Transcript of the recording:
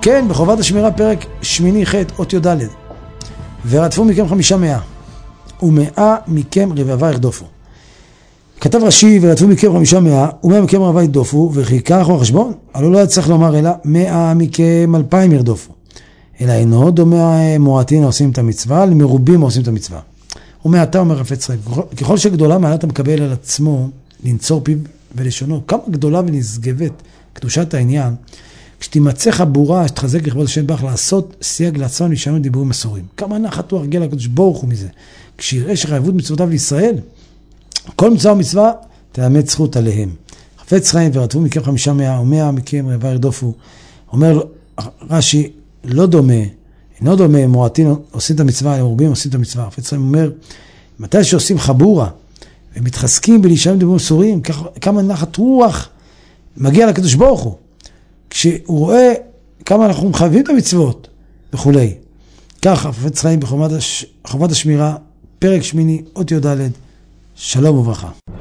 כן, בחובת השמירה פרק שמיני ח' אות י"ד. ורדפו מכם 500, ו100 מכם רבבה ירדופו. כתב רש"י, ורדפו מכם 500, ו100 מכם רבבה ירדופו, וכי כך הוא החשבון? הלא לא צריך לומר אלא 100 מכם 2,000 ירדופו. אלא אינו דומה מועטין העושים את המצווה, למרובים העושים את המצווה. ומעתה אומר חפץ חיים, ככל שגדולה מעלת המקבל על עצמו לנצור פיו ולשונו, כמה גדולה ונשגבת קדושת העניין, כשתימצא חבורה שתחזק לכבוד השם בך לעשות סייג לעצמם להישענות דיבורים מסורים. כמה נחת הוא הרגיל לקדוש ברוך הוא מזה. כשיראה שחייבות מצוותיו לישראל, כל מצווה ומצווה תאמת זכות עליהם. חפץ חיים, ורדפו מכם 500 ו100 מכם רבבה ירדופו. אומר רש"י, לא דומה, אינו דומה, מועטין עושים את המצווה, למרובים עושים את המצווה. חפץ חיים אומר, מתי שעושים חבורה ומתחזקים בלהישענות דיבורים מסורים, כמה נחת רוח מגיע לקדוש ברוך הוא. כשהוא רואה כמה אנחנו מחייבים את המצוות וכולי. כך, חפץ חיים בחובת השמירה, פרק שמיני, אות י"ד, שלום וברכה.